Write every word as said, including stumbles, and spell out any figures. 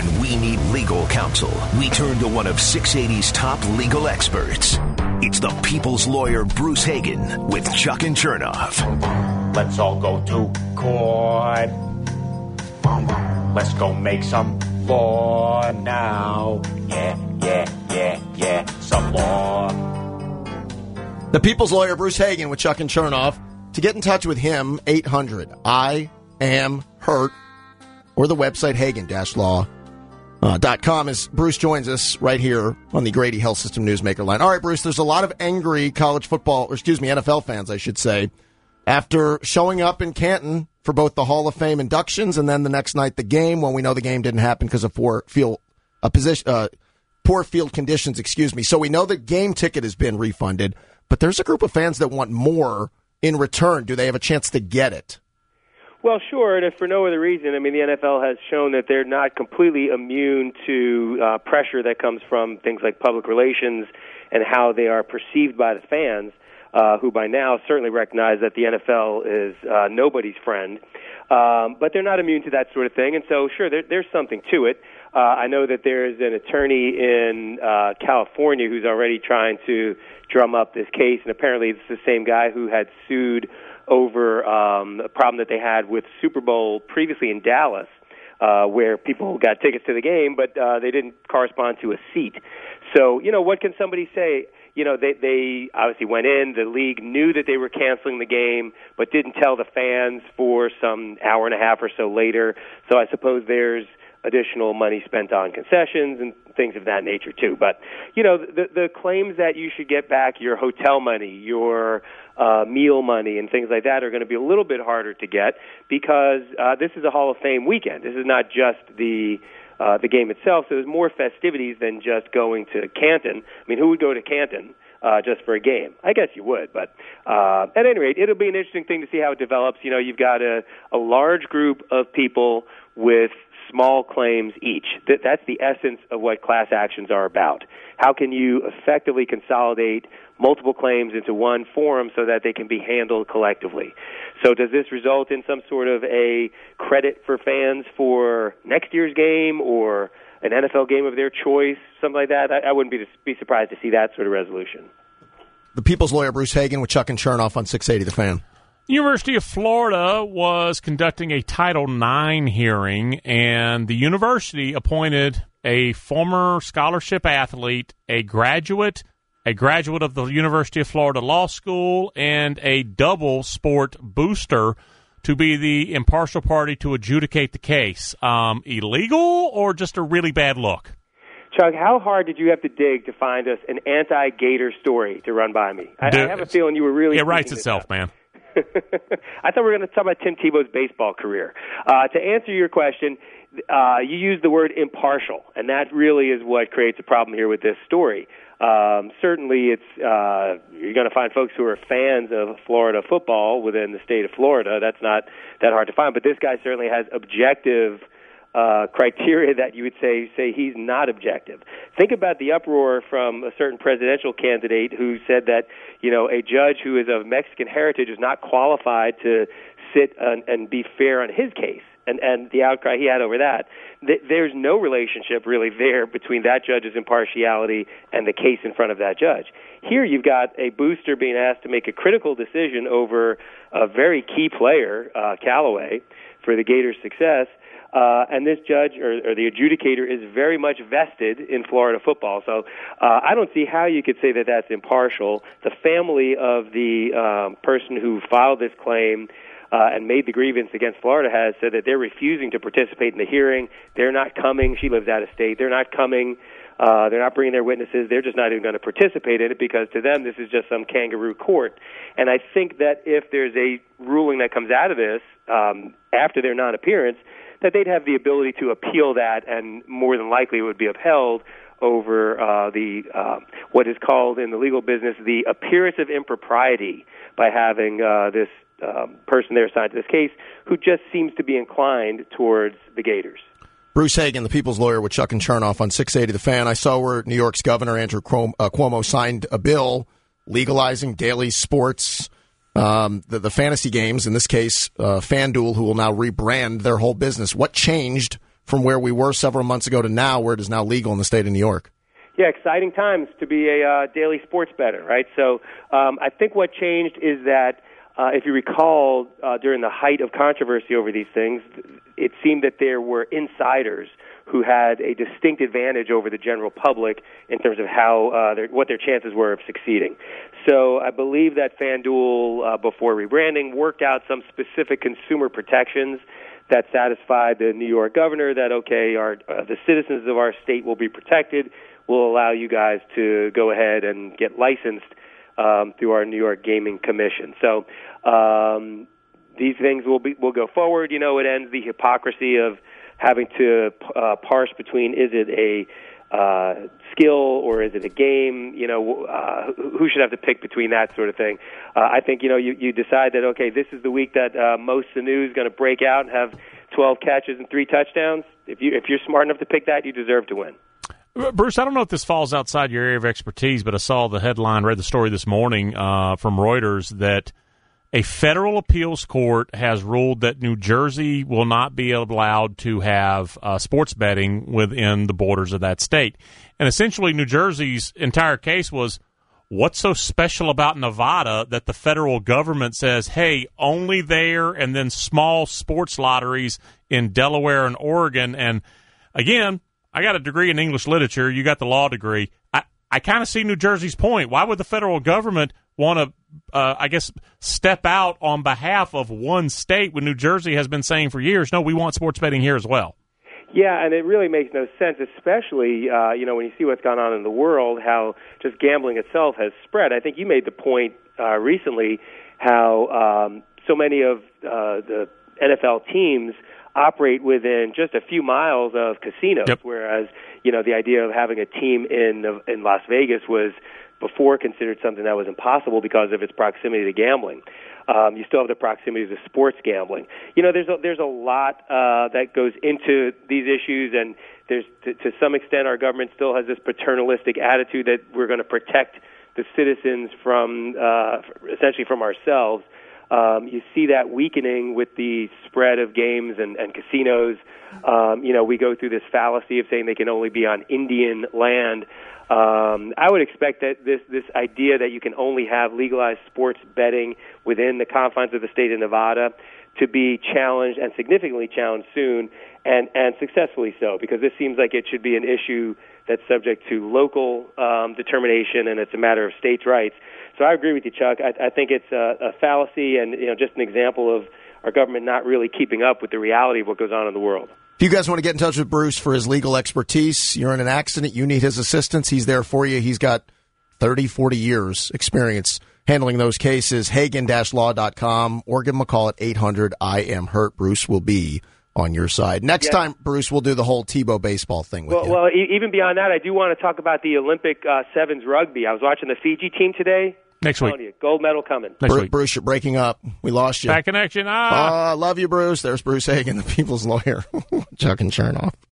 When we need legal counsel, we turn to one of six eighty's top legal experts. It's the People's Lawyer Bruce Hagen with Chuck and Chernoff. Let's all go to court. Let's go make some law now. Yeah, yeah, yeah, yeah, some law. The People's Lawyer Bruce Hagen with Chuck and Chernoff. To get in touch with him, eight hundred I am hurt, or the website hagen dash law dot com as Bruce joins us right here on the Grady Health System Newsmaker line. All right, Bruce, there's a lot of angry college football, or excuse me, N F L fans, I should say, after showing up in Canton for both the Hall of Fame inductions and then the next night the game, when we know the game didn't happen because of poor field, uh, position, uh, poor field conditions, excuse me. So we know the game ticket has been refunded, but there's a group of fans that want more in return. Do they have a chance to get it? Well, sure, and if for no other reason, I mean, the N F L has shown that they're not completely immune to uh, pressure that comes from things like public relations and how they are perceived by the fans, uh, who by now certainly recognize that the N F L is uh, nobody's friend. Um, but they're not immune to that sort of thing, and so, sure, there, there's something to it. Uh, I know that there's an attorney in uh, California who's already trying to drum up this case, and apparently it's the same guy who had sued over um, a problem that they had with Super Bowl previously in Dallas, uh, where people got tickets to the game, but uh, they didn't correspond to a seat. So, you know, what can somebody say? You know, they, they obviously went in. The league knew that they were canceling the game, but didn't tell the fans for some hour and a half or so later. So I suppose there's additional money spent on concessions and things of that nature too. But, you know, the, the claims that you should get back your hotel money, your uh, meal money, and things like that are going to be a little bit harder to get because uh, this is a Hall of Fame weekend. This is not just the uh, the game itself. So there's more festivities than just going to Canton. I mean, who would go to Canton uh, just for a game? I guess you would. But uh, at any rate, it'll be an interesting thing to see how it develops. You know, you've got a, a large group of people with small claims each. That's the essence of what class actions are about. How can you effectively consolidate multiple claims into one forum so that they can be handled collectively? So does this result in some sort of a credit for fans for next year's game or an N F L game of their choice, something like that? I, I wouldn't be, be surprised to see that sort of resolution. The People's Lawyer Bruce Hagen with Chuck and Chernoff on six eighty The Fan. University of Florida was conducting a Title nine hearing, and the university appointed a former scholarship athlete, a graduate, a graduate of the University of Florida Law School, and a double sport booster to be the impartial party to adjudicate the case. Um, illegal or just a really bad look? Chuck, how hard did you have to dig to find us an anti-Gator story to run by me? I, I have a feeling you were really... It writes itself, man. I thought we were going to talk about Tim Tebow's baseball career. Uh, to answer your question, uh, you used the word impartial, and that really is what creates a problem here with this story. Um, certainly, it's uh, you're going to find folks who are fans of Florida football within the state of Florida. That's not that hard to find, but this guy certainly has objective Uh, criteria that you would say say he's not objective. Think about the uproar from a certain presidential candidate who said that, you know, a judge who is of Mexican heritage is not qualified to sit and, and be fair on his case, and, and the outcry he had over that. Th- there's no relationship really there between that judge's impartiality and the case in front of that judge. Here you've got a booster being asked to make a critical decision over a very key player, uh, Callaway, for the Gators' success. Uh, and this judge or, or the adjudicator is very much vested in Florida football. So uh, I don't see how you could say that that's impartial. The family of the um, person who filed this claim uh, and made the grievance against Florida has said that they're refusing to participate in the hearing. They're not coming. She lives out of state. They're not coming. Uh, they're not bringing their witnesses. They're just not even going to participate in it because to them this is just some kangaroo court. And I think that if there's a ruling that comes out of this um, after their non-appearance, that they'd have the ability to appeal that, and more than likely it would be upheld over uh, the uh, what is called in the legal business the appearance of impropriety by having uh, this um, person there assigned to this case who just seems to be inclined towards the Gators. Bruce Hagen, the People's Lawyer with Chuck and Chernoff on six eighty The Fan. I saw where New York's Governor Andrew Cuomo signed a bill legalizing daily sports, um, the, the fantasy games, in this case, uh, FanDuel, who will now rebrand their whole business. What changed from where we were several months ago to now, where it is now legal in the state of New York. Yeah, exciting times to be a uh, daily sports bettor, right? So um, I think what changed is that, uh, if you recall, uh, during the height of controversy over these things, it seemed that there were insiders who had a distinct advantage over the general public in terms of how uh, their, what their chances were of succeeding. So I believe that FanDuel, uh, before rebranding, worked out some specific consumer protections that satisfied the New York governor that, okay, our uh, the citizens of our state will be protected. We'll allow you guys to go ahead and get licensed um, through our New York Gaming Commission. So um, these things will be will go forward. You know, it ends the hypocrisy of having to uh, parse between is it a uh, skill or is it a game? You know, uh, who should have to pick between that sort of thing? Uh, I think, you know, you, you decide that, okay, this is the week that uh, Mo Sanu is going to break out and have twelve catches and three touchdowns. If, you, if you're smart enough to pick that, you deserve to win. Bruce, I don't know if this falls outside your area of expertise, but I saw the headline, read the story this morning uh, from Reuters that a federal appeals court has ruled that New Jersey will not be allowed to have uh, sports betting within the borders of that state. And essentially, New Jersey's entire case was, what's so special about Nevada that the federal government says, hey, only there, and then small sports lotteries in Delaware and Oregon? And again, I got a degree in English literature. You got the law degree. I, I kind of see New Jersey's point. Why would the federal government want to, uh, I guess, step out on behalf of one state when New Jersey has been saying for years, no, we want sports betting here as well? Yeah, and it really makes no sense, especially, uh, you know, when you see what's gone on in the world, how just gambling itself has spread. I think you made the point uh, recently how um, so many of uh, the N F L teams operate within just a few miles of casinos, yep. whereas, you know, the idea of having a team in in Las Vegas was before considered something that was impossible because of its proximity to gambling. Um, you still have the proximity to sports gambling. You know, there's a, there's a lot uh, that goes into these issues, and there's to, to some extent our government still has this paternalistic attitude that we're going to protect the citizens from uh, essentially from ourselves. Um, you see that weakening with the spread of games and, and casinos. Um, you know, we go through this fallacy of saying they can only be on Indian land. Um, I would expect that this, this idea that you can only have legalized sports betting within the confines of the state of Nevada to be challenged and significantly challenged soon, and, and successfully so, because this seems like it should be an issue that's subject to local um, determination, and it's a matter of states' rights. So I agree with you, Chuck. I, I think it's a, a fallacy and, you know, just an example of our government not really keeping up with the reality of what goes on in the world. If you guys want to get in touch with Bruce for his legal expertise, you're in an accident, you need his assistance, he's there for you. He's got thirty, forty years experience handling those cases. Hagen Law dot com or give him a call at eight hundred I am hurt. Bruce will be on your side. Next yeah. time, Bruce, we'll do the whole Tebow baseball thing with well, you. Well, e- even beyond that, I do want to talk about the Olympic uh, Sevens rugby. I was watching the Fiji team today. Next week. You, gold medal coming. Next Bruce, week. Bruce, you're breaking up. We lost you. Back connection. Ah. Uh, love you, Bruce. There's Bruce Hagen, the people's lawyer. Chuck and Chernoff.